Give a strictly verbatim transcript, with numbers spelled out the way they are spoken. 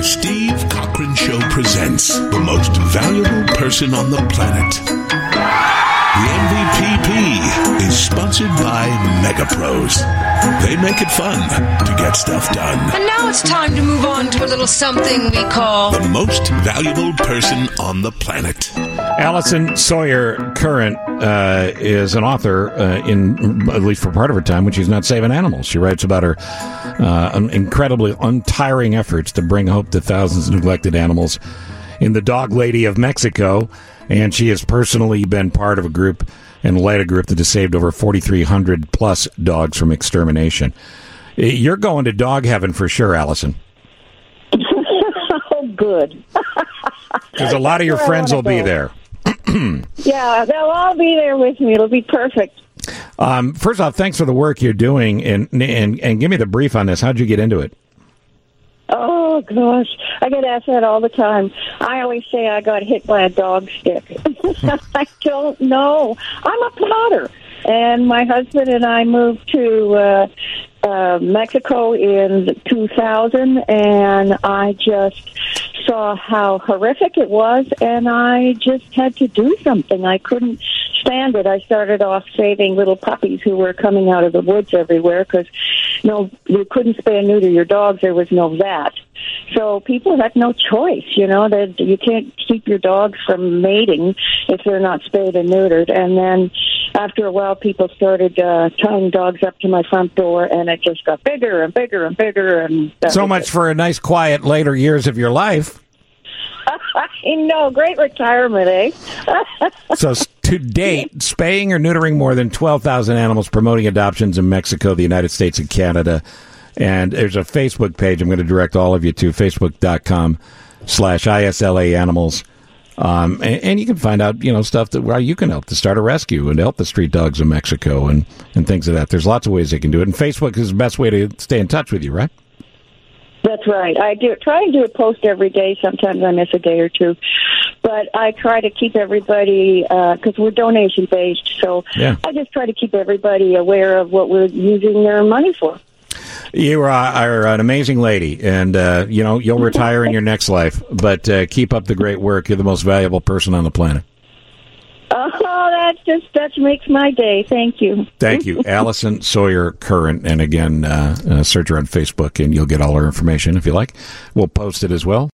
Steve Cochran Show presents the most valuable person on the planet. The M V P P is sponsored by MegaPros. They make it fun to get stuff done. And now it's time to move on to a little something we call the most valuable person on the planet. Allison Sawyer Current uh, is an author, uh, in at least for part of her time, when she's not saving animals. She writes about her uh, incredibly untiring efforts to bring hope to thousands of neglected animals in the Dog Lady of Mexico. And she has personally been part of a group and led a group that has saved over forty-three hundred plus dogs from extermination. You're going to dog heaven for sure, Allison. Oh, good. Because a lot of your friends will be there. Yeah, they'll all be there with me. It'll be perfect. Um, first off, thanks for the work you're doing, and and and give me the brief on this. How'd you get into it? Oh, gosh. I get asked that all the time. I always say I got hit by a dog stick. I don't know. I'm a plotter. And my husband and I moved to uh, uh, Mexico in two thousand, and I just saw how horrific it was, and I just had to do something. I couldn't stand it. I started off saving little puppies who were coming out of the woods everywhere because no, you couldn't spay and neuter your dogs. There was no vet. So people had no choice, you know, that you can't keep your dogs from mating if they're not spayed and neutered. And then after a while, people started uh, tying dogs up to my front door, and it just got bigger and bigger and bigger. And so much it. For a nice, quiet later years of your life. I know, great retirement, eh? So to date, spaying or neutering more than twelve thousand animals, promoting adoptions in Mexico, the United States, and Canada. And there's a Facebook page I'm going to direct all of you to, facebook.com slash ISLA animals. Um, and, and you can find out, you know, stuff that where you can help to start a rescue and help the street dogs of Mexico and, and things of like that. There's lots of ways they can do it. And Facebook is the best way to stay in touch with you, right? That's right. I do try and do a post every day. Sometimes I miss a day or two. But I try to keep everybody, because uh, we're donation-based, so yeah. I just try to keep everybody aware of what we're using their money for. You are, are an amazing lady, and, uh, you know, you'll retire in your next life, but uh, keep up the great work. You're the most valuable person on the planet. Oh, that just that makes my day. Thank you. Thank you. Allison Sawyer Current, and again, uh, uh, search her on Facebook, and you'll get all her information if you like. We'll post it as well.